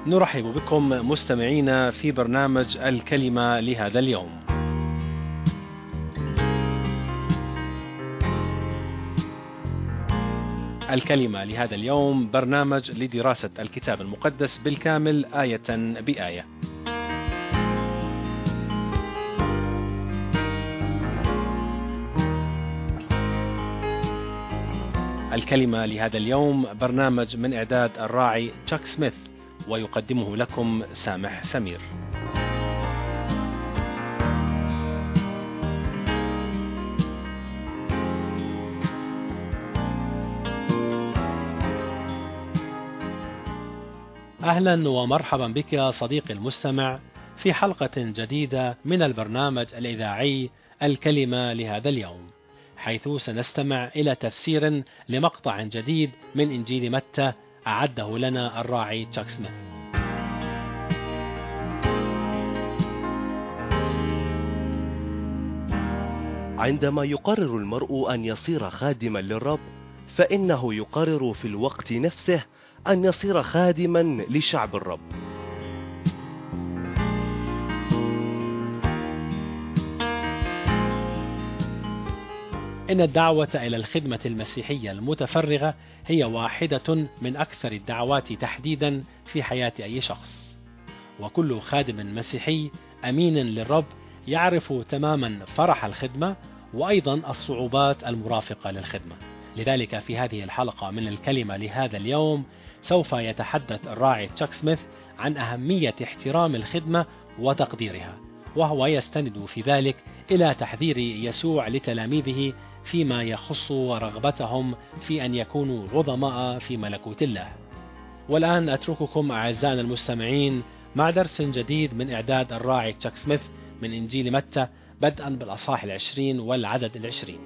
نرحب بكم مستمعينا في برنامج الكلمة لهذا اليوم. الكلمة لهذا اليوم برنامج لدراسة الكتاب المقدس بالكامل آية بآية. الكلمة لهذا اليوم برنامج من إعداد الراعي تشاك سميث، ويقدمه لكم سامح سمير. أهلا ومرحبا بك صديقي المستمع في حلقة جديدة من البرنامج الإذاعي الكلمة لهذا اليوم، حيث سنستمع إلى تفسير لمقطع جديد من إنجيل متى أعده لنا الراعي تشاك سميث. عندما يقرر المرء أن يصير خادما للرب، فإنه يقرر في الوقت نفسه أن يصير خادما لشعب الرب. إن الدعوة إلى الخدمة المسيحية المتفرغة هي واحدة من أكثر الدعوات تحديدا في حياة أي شخص، وكل خادم مسيحي أمين للرب يعرف تماما فرح الخدمة وأيضا الصعوبات المرافقة للخدمة. لذلك في هذه الحلقة من الكلمة لهذا اليوم سوف يتحدث الراعي تشاك سميث عن أهمية احترام الخدمة وتقديرها، وهو يستند في ذلك إلى تحذير يسوع لتلاميذه فيما يخص رغبتهم في أن يكونوا عظماء في ملكوت الله. والآن أترككم أعزائنا المستمعين مع درس جديد من إعداد الراعي تشاك سميث من إنجيل متى، بدءا بالأصحاح 20 والعدد 20.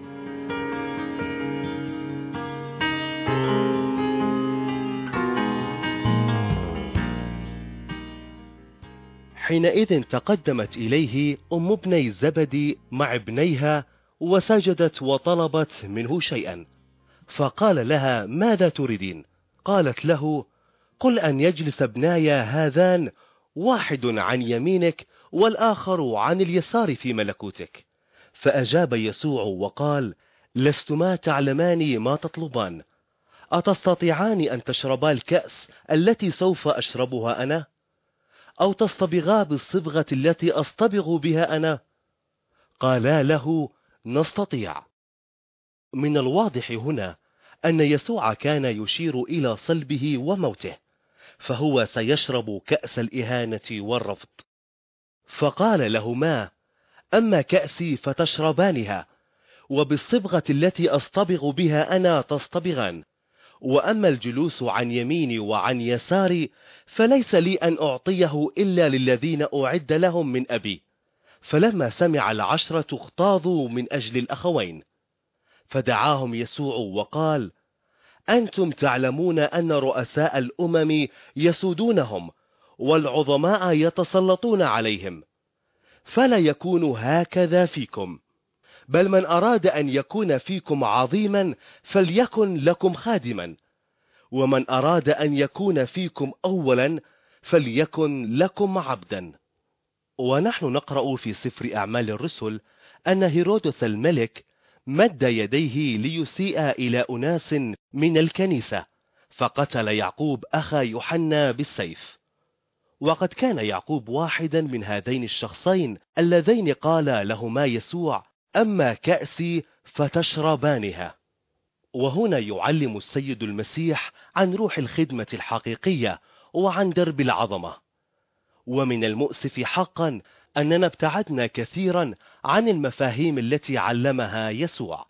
حينئذ تقدمت إليه أم ابني زبدي مع ابنيها، وسجدت وطلبت منه شيئا، فقال لها: ماذا تريدين؟ قالت له: قل أن يجلس ابناي هذان، واحد عن يمينك والآخر عن اليسار في ملكوتك. فأجاب يسوع وقال: لستما تعلمان ما تطلبان. أتستطيعان أن تشربا الكأس التي سوف أشربها أنا؟ أو تصطبغا بالصبغة التي أصطبغ بها أنا؟ قالا له: نستطيع. من الواضح هنا أن يسوع كان يشير إلى صلبه وموته، فهو سيشرب كأس الإهانة والرفض. فقال لهما: أما كأسي فتشربانها، وبالصبغة التي أصطبغ بها أنا تصطبغان، وأما الجلوس عن يميني وعن يساري فليس لي أن أعطيه إلا للذين أعد لهم من أبي. فلما سمع العشرة اغتاظوا من أجل الأخوين، فدعاهم يسوع وقال: أنتم تعلمون أن رؤساء الأمم يسودونهم، والعظماء يتسلطون عليهم، فلا يكون هكذا فيكم، بل من أراد أن يكون فيكم عظيما فليكن لكم خادما، ومن أراد أن يكون فيكم أولا فليكن لكم عبدا. ونحن نقرأ في سفر أعمال الرسل أن هيرودس الملك مد يديه ليسيء إلى أناس من الكنيسة، فقتل يعقوب أخا يوحنا بالسيف. وقد كان يعقوب واحدا من هذين الشخصين اللذين قال لهما يسوع: أما كأسي فتشربانها. وهنا يعلم السيد المسيح عن روح الخدمة الحقيقية وعن درب العظمة. ومن المؤسف حقا أننا ابتعدنا كثيرا عن المفاهيم التي علمها يسوع.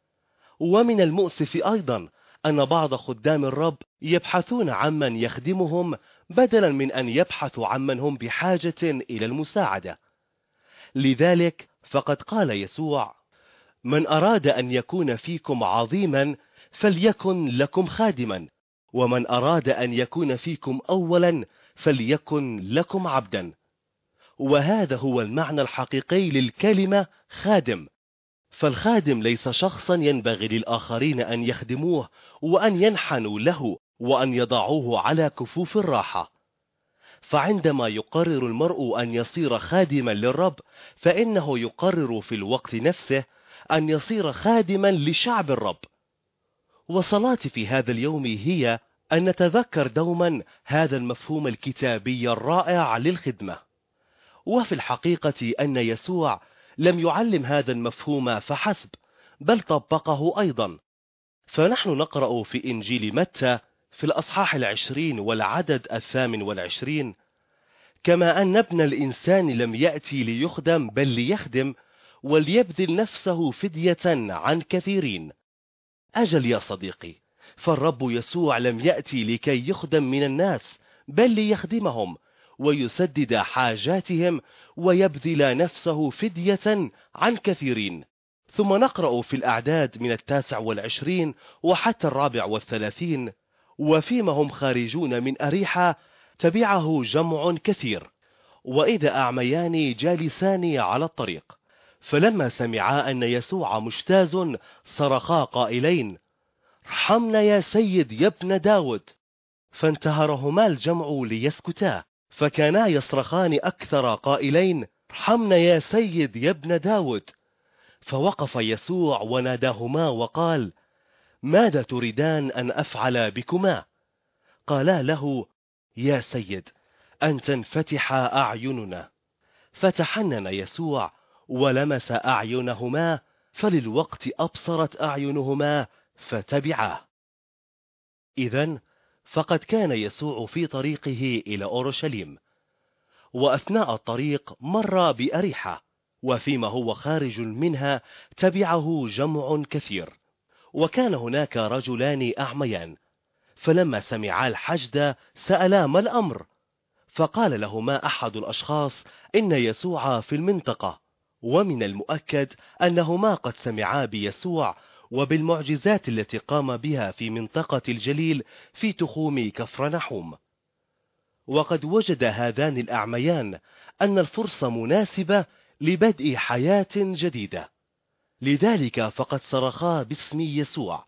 ومن المؤسف أيضا أن بعض خدام الرب يبحثون عمن يخدمهم بدلا من أن يبحثوا عمن هم بحاجة إلى المساعدة. لذلك فقد قال يسوع: من أراد أن يكون فيكم عظيما فليكن لكم خادما، ومن أراد أن يكون فيكم أولا فليكن لكم عبدا. وهذا هو المعنى الحقيقي للكلمة خادم. فالخادم ليس شخصا ينبغي للآخرين أن يخدموه وأن ينحنوا له وأن يضعوه على كفوف الراحة، فعندما يقرر المرء أن يصير خادما للرب، فإنه يقرر في الوقت نفسه أن يصير خادما لشعب الرب. وصلاتي في هذا اليوم هي أن نتذكر دوما هذا المفهوم الكتابي الرائع للخدمة. وفي الحقيقة أن يسوع لم يعلم هذا المفهوم فحسب، بل طبقه أيضا. فنحن نقرأ في إنجيل متى في الأصحاح 20 والعدد 28: كما أن ابن الإنسان لم يأتي ليخدم بل ليخدم وليبذل نفسه فدية عن كثيرين. أجل يا صديقي، فالرب يسوع لم يأتي لكي يخدم من الناس، بل ليخدمهم ويسدد حاجاتهم ويبذل نفسه فدية عن كثيرين. ثم نقرأ في الأعداد من 29 وحتى 34: وفيما هم خارجون من أريحة تبعه جمع كثير، وإذا أعميان جالسان على الطريق، فلما سمعا أن يسوع مجتاز صرخا قائلين: ارحمنا يا سيد يا ابن داود. فانتهرهما الجمع ليسكتا، فكانا يصرخان أكثر قائلين: ارحمنا يا سيد يا ابن داود. فوقف يسوع وناداهما وقال: ماذا تريدان أن أفعل بكما؟ قالا له: يا سيد، أن تنفتح أعيننا. فتحنن يسوع ولمس أعينهما، فللوقت أبصرت أعينهما فتبعاه. إذن فقد كان يسوع في طريقه إلى أورشليم، وأثناء الطريق مر بأريحة، وفيما هو خارج منها تبعه جمع كثير. وكان هناك رجلان أعميان، فلما سمعا الحشد سألا: ما الأمر؟ فقال لهما أحد الأشخاص: إن يسوع في المنطقة. ومن المؤكد أنهما قد سمعا بيسوع وبالمعجزات التي قام بها في منطقة الجليل في تخوم كفرنحوم. وقد وجد هذان الأعميان أن الفرصة مناسبة لبدء حياة جديدة، لذلك فقد صرخا باسم يسوع.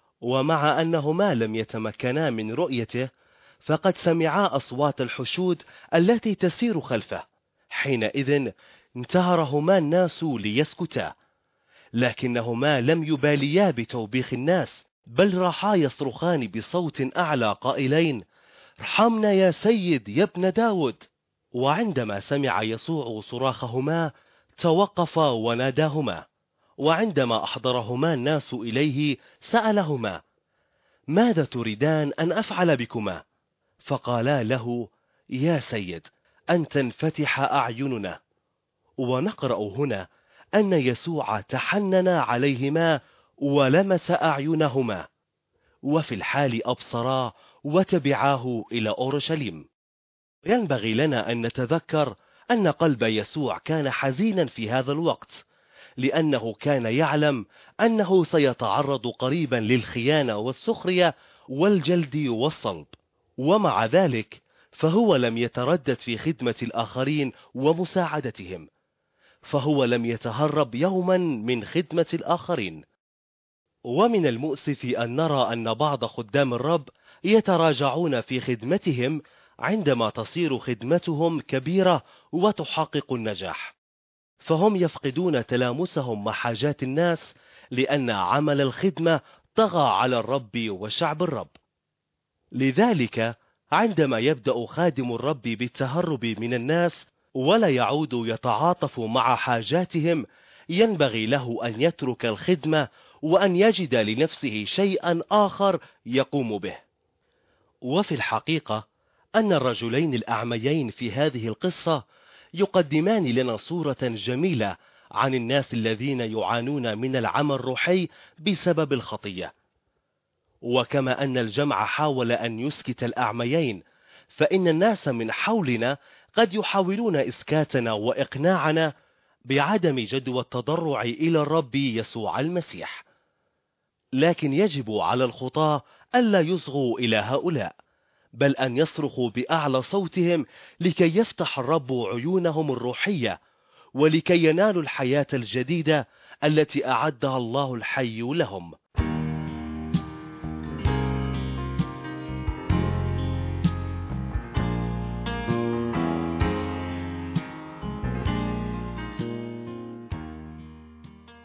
ومع أنهما لم يتمكنا من رؤيته، فقد سمعا أصوات الحشود التي تسير خلفه. حينئذ انتهرهما الناس ليسكتا، لكنهما لم يباليا بتوبيخ الناس، بل راحا يصرخان بصوت أعلى قائلين: ارحمنا يا سيد يا ابن داود. وعندما سمع يسوع صراخهما توقف وناداهما، وعندما أحضرهما الناس إليه سألهما: ماذا تريدان أن أفعل بكما؟ فقالا له: يا سيد، أن تنفتح أعيننا. ونقرأ هنا أن يسوع تحنن عليهما ولمس أعينهما، وفي الحال أبصرا وتبعاه إلى أورشليم. ينبغي لنا أن نتذكر أن قلب يسوع كان حزينا في هذا الوقت، لأنه كان يعلم أنه سيتعرض قريبا للخيانة والسخرية والجلد والصلب. ومع ذلك فهو لم يتردد في خدمة الآخرين ومساعدتهم، فهو لم يتهرب يوما من خدمة الآخرين. ومن المؤسف أن نرى أن بعض خدام الرب يتراجعون في خدمتهم عندما تصير خدمتهم كبيرة وتحقق النجاح، فهم يفقدون تلامسهم مع حاجات الناس، لأن عمل الخدمة طغى على الرب وشعب الرب. لذلك عندما يبدأ خادم الرب بالتهرب من الناس ولا يعود يتعاطف مع حاجاتهم، ينبغي له أن يترك الخدمة وأن يجد لنفسه شيئا آخر يقوم به. وفي الحقيقة أن الرجلين الأعميين في هذه القصة يقدمان لنا صورة جميلة عن الناس الذين يعانون من العمى الروحي بسبب الخطية. وكما أن الجمع حاول أن يسكت الأعميين، فإن الناس من حولنا قد يحاولون إسكاتنا وإقناعنا بعدم جدوى التضرع إلى الرب يسوع المسيح. لكن يجب على الخطاة ألا يصغوا إلى هؤلاء، بل أن يصرخوا بأعلى صوتهم لكي يفتح الرب عيونهم الروحية، ولكي ينالوا الحياة الجديدة التي أعدها الله الحي لهم.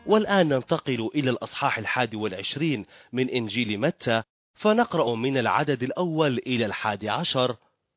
والآن ننتقل إلى الأصحاح 21 من إنجيل متى، فنقرأ من العدد الأول إلى 11.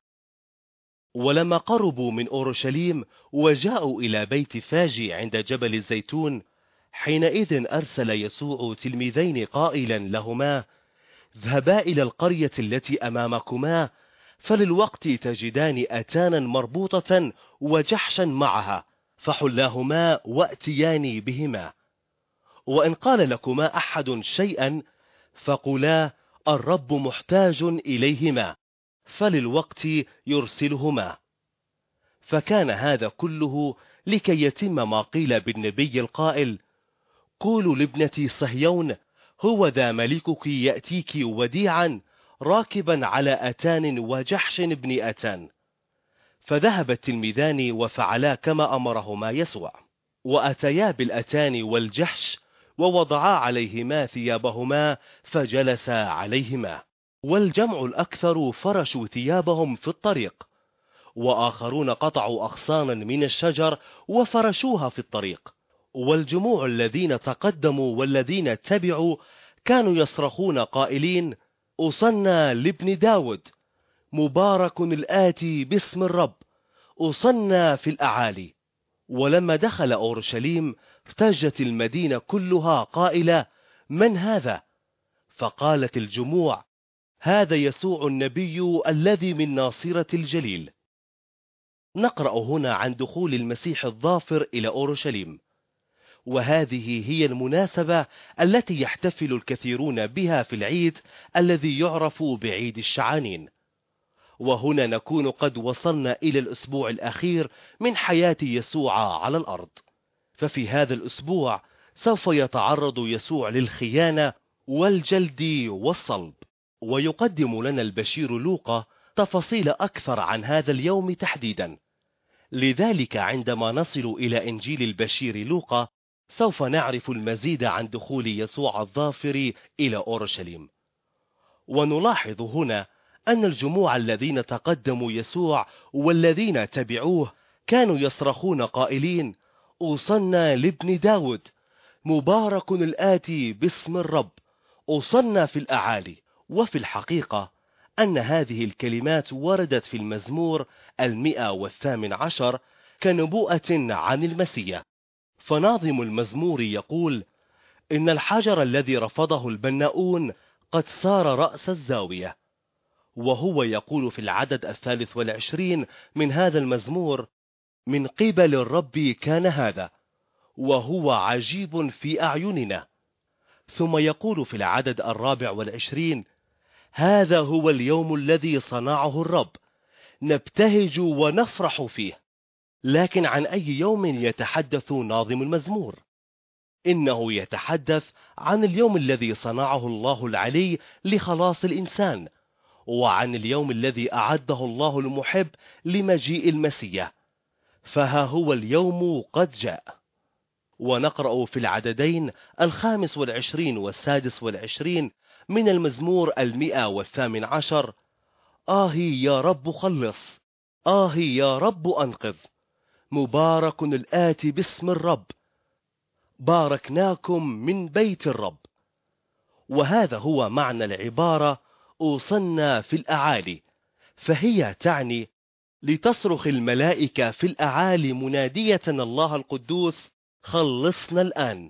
ولما قربوا من أورشليم وجاءوا إلى بيت فاجي عند جبل الزيتون، حينئذ أرسل يسوع تلميذين قائلا لهما: اذهبا إلى القرية التي أمامكما، فللوقت تجدان أتانا مربوطة وجحشا معها، فحلاهما وأتيان بهما. وإن قال لكما أحد شيئا فقولا: الرب محتاج إليهما، فللوقت يرسلهما. فكان هذا كله لكي يتم ما قيل بالنبي القائل: قولوا لابنتي صهيون، هو ذا ملكك يأتيك وديعا راكبا على أتان وجحش ابن أتان. فذهب التلميذان وفعلا كما أمرهما يسوع، وأتيا بالأتان والجحش ووضعا عليهما ثيابهما فجلسا عليهما. والجمع الأكثر فرشوا ثيابهم في الطريق، وآخرون قطعوا أغصانا من الشجر وفرشوها في الطريق. والجموع الذين تقدموا والذين تبعوا كانوا يصرخون قائلين: أوصنا لابن داود، مبارك الآتي باسم الرب، أوصنا في الأعالي. ولما دخل أورشليم ارتجت المدينة كلها قائلة: من هذا؟ فقالت الجموع: هذا يسوع النبي الذي من ناصرة الجليل. نقرأ هنا عن دخول المسيح الظافر إلى أورشليم، وهذه هي المناسبة التي يحتفل الكثيرون بها في العيد الذي يعرف بعيد الشعانين. وهنا نكون قد وصلنا إلى الأسبوع الأخير من حياة يسوع على الأرض. ففي هذا الأسبوع سوف يتعرض يسوع للخيانة والجلد والصلب. ويقدم لنا البشير لوقا تفاصيل أكثر عن هذا اليوم تحديدا. لذلك عندما نصل إلى إنجيل البشير لوقا سوف نعرف المزيد عن دخول يسوع الظافر إلى أورشليم. ونلاحظ هنا أن الجموع الذين تقدموا يسوع والذين تبعوه كانوا يصرخون قائلين: أوصنا لابن داود، مبارك الآتي باسم الرب، أوصنا في الأعالي. وفي الحقيقة أن هذه الكلمات وردت في المزمور 118 كنبوءة عن المسيح. فناظم المزمور يقول: إن الحجر الذي رفضه البناؤون قد صار رأس الزاوية. وهو يقول في العدد 23 من هذا المزمور: من قبل الرب كان هذا، وهو عجيب في أعيننا. ثم يقول في العدد 24: هذا هو اليوم الذي صنعه الرب، نبتهج ونفرح فيه. لكن عن أي يوم يتحدث ناظم المزمور؟ إنه يتحدث عن اليوم الذي صنعه الله العلي لخلاص الإنسان، وعن اليوم الذي أعده الله المحب لمجيء المسيح. فها هو اليوم قد جاء. ونقرأ في العددين 25 و26 من المزمور 118: آهي يا رب خلص، آهي يا رب أنقذ، مبارك الآتي باسم الرب، باركناكم من بيت الرب. وهذا هو معنى العبارة أوصنا في الأعالي، فهي تعني لتصرخ الملائكة في الأعالي منادية الله القدوس: خلصنا الآن.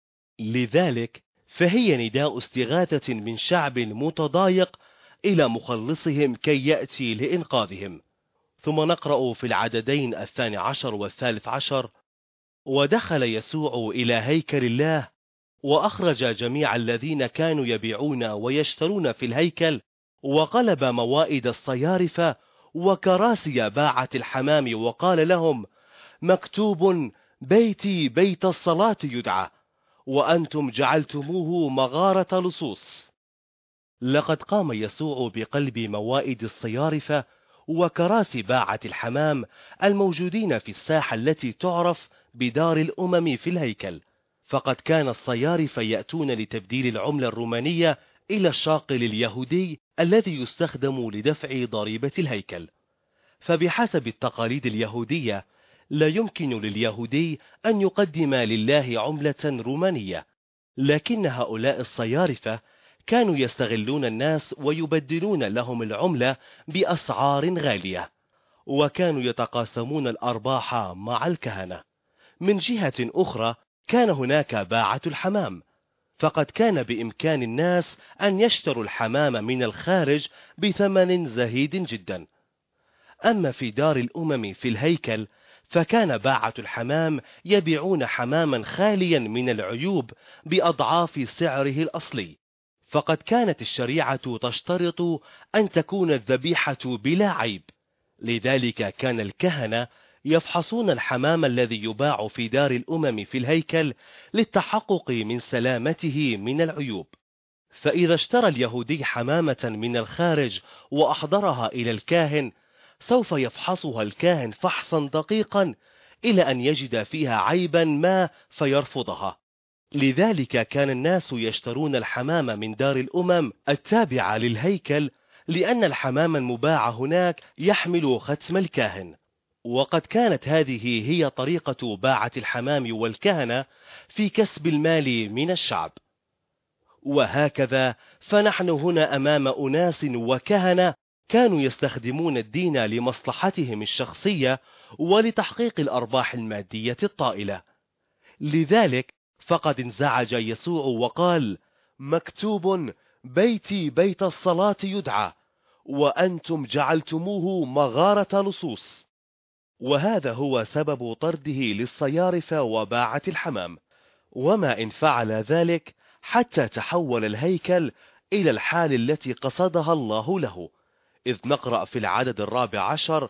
لذلك فهي نداء استغاثة من شعب متضايق إلى مخلصهم كي يأتي لإنقاذهم. ثم نقرأ في العددين 12 و13: ودخل يسوع إلى هيكل الله، وأخرج جميع الذين كانوا يبيعون ويشترون في الهيكل، وقلب موائد الصيارفة وكراسي باعة الحمام، وقال لهم: مكتوب بيتي بيت الصلاة يدعى، وأنتم جعلتموه مغارة لصوص. لقد قام يسوع بقلب موائد الصيارفة وكراسي باعة الحمام الموجودين في الساحة التي تعرف بدار الأمم في الهيكل. فقد كان الصيارفة يأتون لتبديل العملة الرومانية إلى الشاقل اليهودي الذي يستخدم لدفع ضريبة الهيكل. فبحسب التقاليد اليهودية لا يمكن لليهودي أن يقدم لله عملة رومانية، لكن هؤلاء الصيارفة كانوا يستغلون الناس ويبدلون لهم العملة بأسعار غالية، وكانوا يتقاسمون الأرباح مع الكهنة. من جهة أخرى كان هناك باعة الحمام، فقد كان بإمكان الناس أن يشتروا الحمام من الخارج بثمن زهيد جدا. أما في دار الأمم في الهيكل فكان باعة الحمام يبيعون حماما خاليا من العيوب بأضعاف سعره الأصلي، فقد كانت الشريعة تشترط أن تكون الذبيحة بلا عيب. لذلك كان الكهنة يفحصون الحمام الذي يباع في دار الأمم في الهيكل للتحقق من سلامته من العيوب. فإذا اشترى اليهودي حمامة من الخارج وأحضرها إلى الكاهن، سوف يفحصها الكاهن فحصا دقيقا إلى أن يجد فيها عيبا ما فيرفضها. لذلك كان الناس يشترون الحمام من دار الأمم التابعة للهيكل، لأن الحمام المباع هناك يحمل ختم الكاهن. وقد كانت هذه هي طريقة باعة الحمام والكهنة في كسب المال من الشعب. وهكذا فنحن هنا أمام أناس وكهنة كانوا يستخدمون الدين لمصلحتهم الشخصية ولتحقيق الأرباح المادية الطائلة. لذلك فقد انزعج يسوع وقال: مكتوب: بيتي بيت الصلاة يدعى، وأنتم جعلتموه مغارة لصوص. وهذا هو سبب طرده للصيارفة وباعة الحمام. وما إن فعل ذلك حتى تحول الهيكل إلى الحال التي قصدها الله له، إذ نقرأ في العدد 14: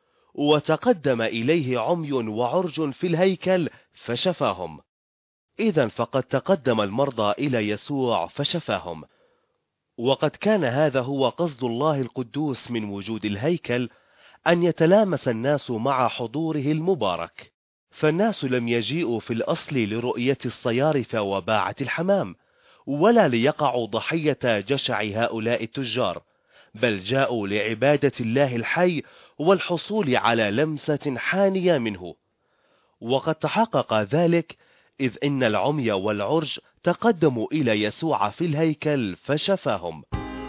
وتقدم إليه عمي وعرج في الهيكل فشفاهم. إذن فقد تقدم المرضى إلى يسوع فشفاهم. وقد كان هذا هو قصد الله القدوس من وجود الهيكل، أن يتلامس الناس مع حضوره المبارك. فالناس لم يجيئوا في الأصل لرؤية الصيارفة وباعة الحمام، ولا ليقعوا ضحية جشع هؤلاء التجار، بل جاءوا لعبادة الله الحي والحصول على لمسة حانية منه. وقد تحقق ذلك، إذ إن العمي والعرج تقدموا إلى يسوع في الهيكل فشفاهم.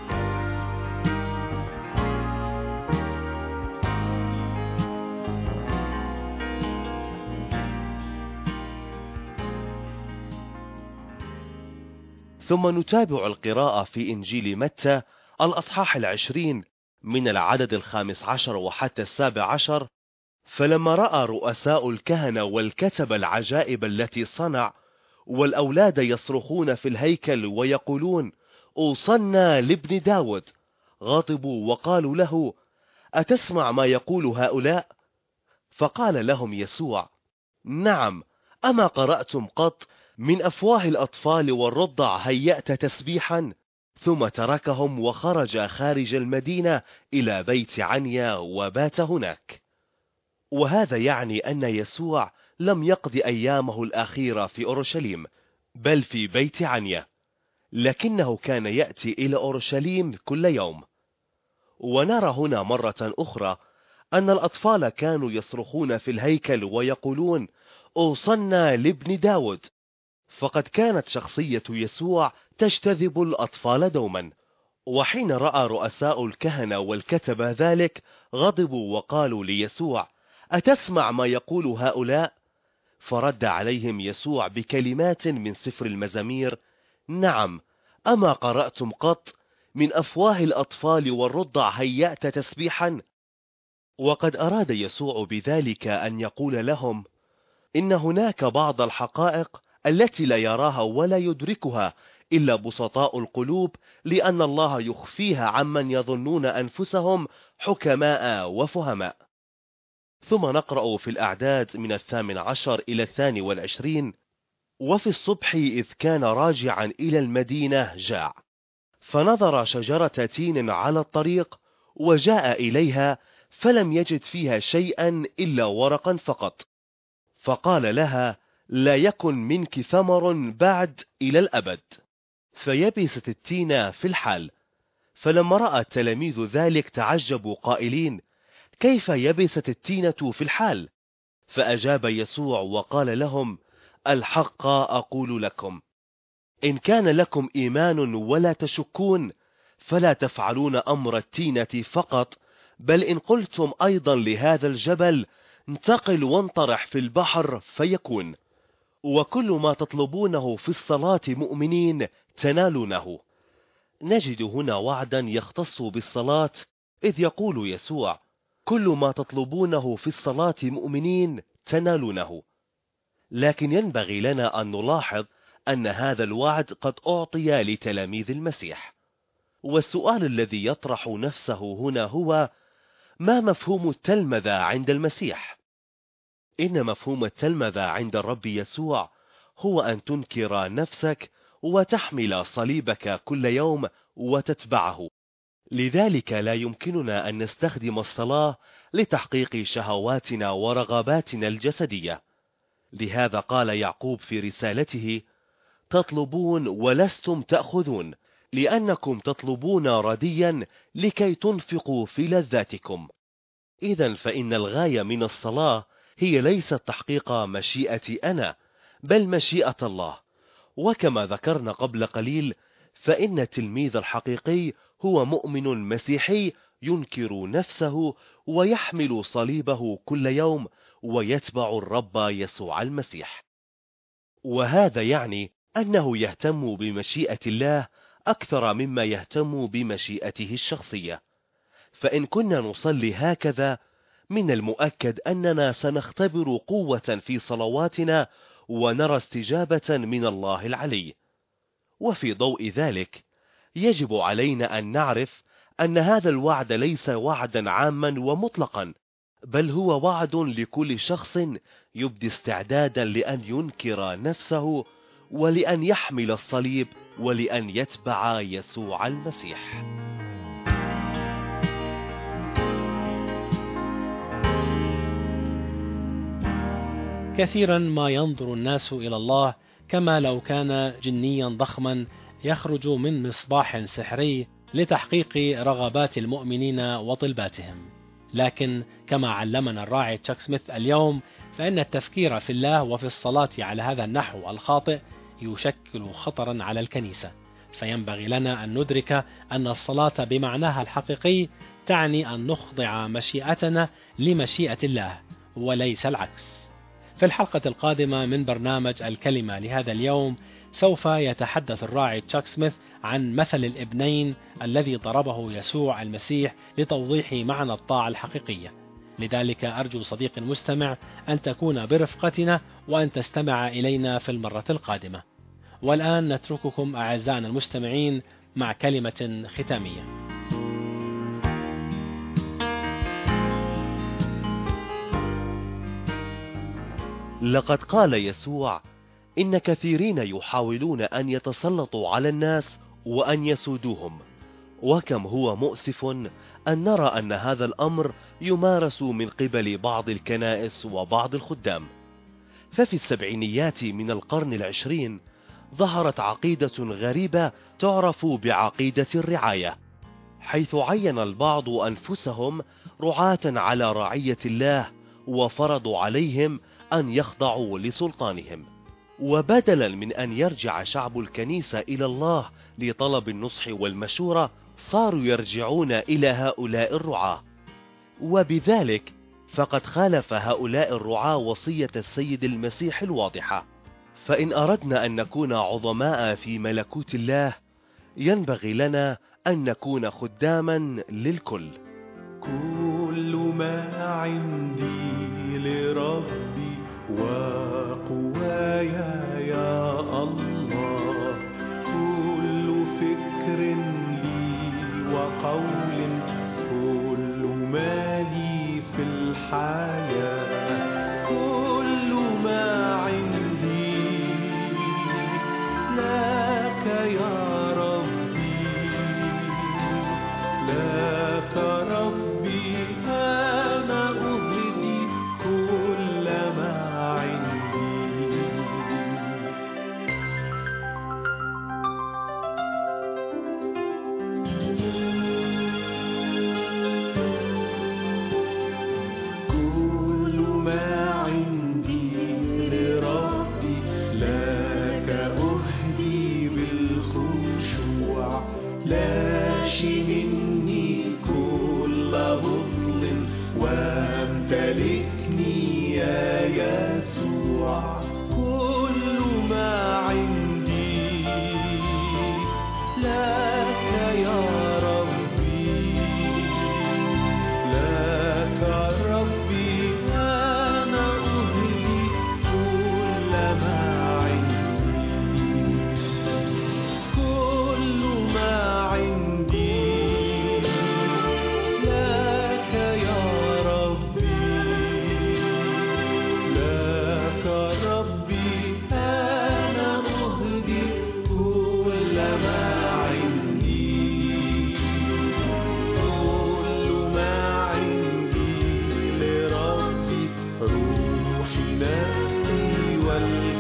ثم نتابع القراءة في إنجيل متى الأصحاح 20 من العدد 15 وحتى 17. فلما رأى رؤساء الكهنة والكتب العجائب التي صنع، والأولاد يصرخون في الهيكل ويقولون: أوصلنا لابن داود، غضبوا وقالوا له: أتسمع ما يقول هؤلاء؟ فقال لهم يسوع: نعم، أما قرأتم قط: من أفواه الأطفال والرضع هيأت تسبيحا؟ ثم تركهم وخرج خارج المدينة إلى بيت عنيا وبات هناك. وهذا يعني أن يسوع لم يقضي أيامه الأخيرة في أورشليم، بل في بيت عنيا، لكنه كان يأتي إلى أورشليم كل يوم. ونرى هنا مرة أخرى أن الأطفال كانوا يصرخون في الهيكل ويقولون: أوصلنا لابن داود. فقد كانت شخصية يسوع تجتذب الأطفال دوما. وحين رأى رؤساء الكهنة والكتبة ذلك، غضبوا وقالوا ليسوع: أتسمع ما يقول هؤلاء؟ فرد عليهم يسوع بكلمات من سفر المزامير: نعم، أما قرأتم قط: من أفواه الأطفال والرضع هيأت تسبيحا؟ وقد أراد يسوع بذلك أن يقول لهم إن هناك بعض الحقائق التي لا يراها ولا يدركها إلا بسطاء القلوب، لأن الله يخفيها عمن يظنون أنفسهم حكماء وفهماء. ثم نقرأ في الأعداد من 18 إلى 22: وفي الصبح إذ كان راجعا إلى المدينة جاع، فنظر شجرة تين على الطريق، وجاء إليها فلم يجد فيها شيئا إلا ورقا فقط، فقال لها: لا يكن منك ثمر بعد إلى الأبد. فيبست التين في الحال. فلما رأى التلاميذ ذلك تعجبوا قائلين: كيف يبست التينة في الحال؟ فأجاب يسوع وقال لهم: الحق أقول لكم، إن كان لكم إيمان ولا تشكون، فلا تفعلون أمر التينة فقط، بل إن قلتم أيضا لهذا الجبل: انتقل وانطرح في البحر، فيكون. وكل ما تطلبونه في الصلاة مؤمنين تنالونه. نجد هنا وعدا يختص بالصلاة، إذ يقول يسوع: كل ما تطلبونه في الصلاة مؤمنين تنالونه. لكن ينبغي لنا أن نلاحظ أن هذا الوعد قد أعطي لتلاميذ المسيح. والسؤال الذي يطرح نفسه هنا هو: ما مفهوم التلمذة عند المسيح؟ إن مفهوم التلمذة عند الرب يسوع هو أن تنكر نفسك وتحمل صليبك كل يوم وتتبعه. لذلك لا يمكننا أن نستخدم الصلاة لتحقيق شهواتنا ورغباتنا الجسدية. لهذا قال يعقوب في رسالته: تطلبون ولستم تأخذون، لأنكم تطلبون رديا لكي تنفقوا في لذاتكم. إذن فإن الغاية من الصلاة هي ليست تحقيق مشيئتي أنا، بل مشيئة الله. وكما ذكرنا قبل قليل، فإن التلميذ الحقيقي هو مؤمن مسيحي ينكر نفسه ويحمل صليبه كل يوم ويتبع الرب يسوع المسيح. وهذا يعني أنه يهتم بمشيئة الله أكثر مما يهتم بمشيئته الشخصية. فإن كنا نصلي هكذا، من المؤكد أننا سنختبر قوة في صلواتنا ونرى استجابة من الله العلي. وفي ضوء ذلك يجب علينا أن نعرف أن هذا الوعد ليس وعدا عاما ومطلقا، بل هو وعد لكل شخص يبدي استعدادا لأن ينكر نفسه ولأن يحمل الصليب ولأن يتبع يسوع المسيح. كثيرا ما ينظر الناس إلى الله كما لو كان جنيا ضخما يخرج من مصباح سحري لتحقيق رغبات المؤمنين وطلباتهم. لكن كما علمنا الراعي تشاك سميث اليوم، فإن التفكير في الله وفي الصلاة على هذا النحو الخاطئ يشكل خطرا على الكنيسة. فينبغي لنا أن ندرك أن الصلاة بمعناها الحقيقي تعني أن نخضع مشيئتنا لمشيئة الله وليس العكس. في الحلقة القادمة من برنامج الكلمة لهذا اليوم سوف يتحدث الراعي تشاك سميث عن مثل الابنين الذي ضربه يسوع المسيح لتوضيح معنى الطاعة الحقيقية. لذلك أرجو صديقي المستمع أن تكون برفقتنا وأن تستمع إلينا في المرة القادمة. والآن نترككم أعزائنا المستمعين مع كلمة ختامية. لقد قال يسوع: إن كثيرين يحاولون أن يتسلطوا على الناس وأن يسودوهم. وكم هو مؤسف أن نرى أن هذا الأمر يمارس من قبل بعض الكنائس وبعض الخدام. ففي السبعينيات من القرن العشرين ظهرت عقيدة غريبة تعرف بعقيدة الرعاية، حيث عين البعض أنفسهم رعاة على رعية الله وفرضوا عليهم أن يخضعوا لسلطانهم. وبدلا من أن يرجع شعب الكنيسة إلى الله لطلب النصح والمشورة، صاروا يرجعون إلى هؤلاء الرعاة. وبذلك فقد خالف هؤلاء الرعاة وصية السيد المسيح الواضحة. فإن أردنا أن نكون عظماء في ملكوت الله، ينبغي لنا أن نكون خداما للكل. كل ما عندي لربي وقوايا يا الله، كل فكر لي وقول، كل ما لي في الحياة، كل ما عندي لك يا ربي، لك ربي أنا أهدي كل ما عندي.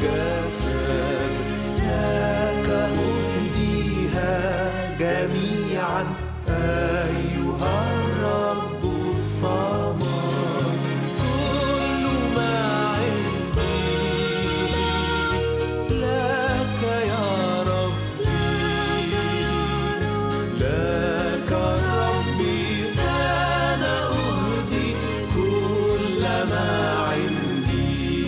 الجسد لك أهديها جميعا أيها الرب الصمد كل ما عندي لك يا ربي لك ربي أنا أهدي كل ما عندي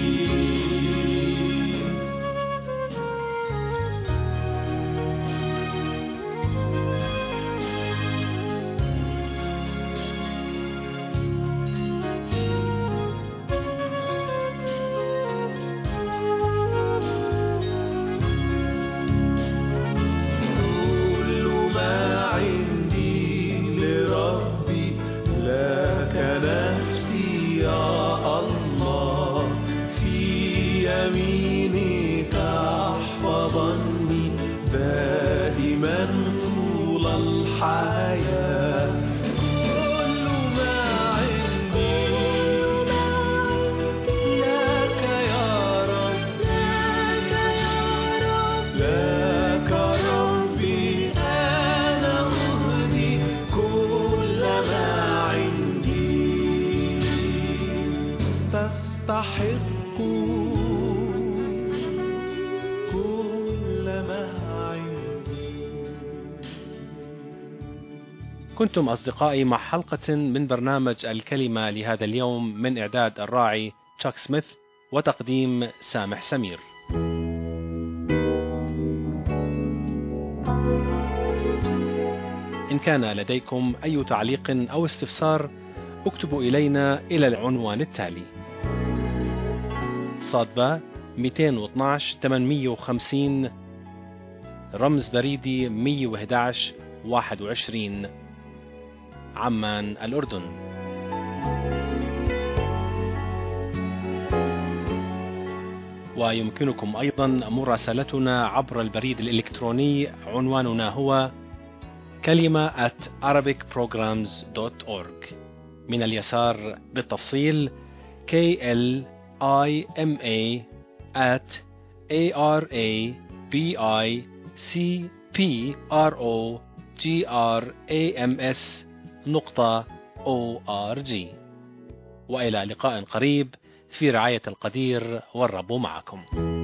كل ما عندي لربي لك نفسي يا الله في يمينك احفظني دائما طول الحياة كل ما عندي لك يا رب لك ربي أنا أهدي كل ما عندي تستحق كل ما عندي. كنتم أصدقائي مع حلقة من برنامج الكلمة لهذا اليوم من إعداد الراعي تشاك سميث وتقديم سامح سمير. إن كان لديكم أي تعليق أو استفسار اكتبوا إلينا إلى العنوان التالي: صادبة 212 850 رمز بريدي 111 21 عمان الأردن. ويمكنكم أيضا مراسلتنا عبر البريد الإلكتروني، عنواننا هو كلمة @arabicprograms.org. من اليسار بالتفصيل klima@arabicprograms.org. وإلى لقاء قريب في رعاية القدير، والرب معكم.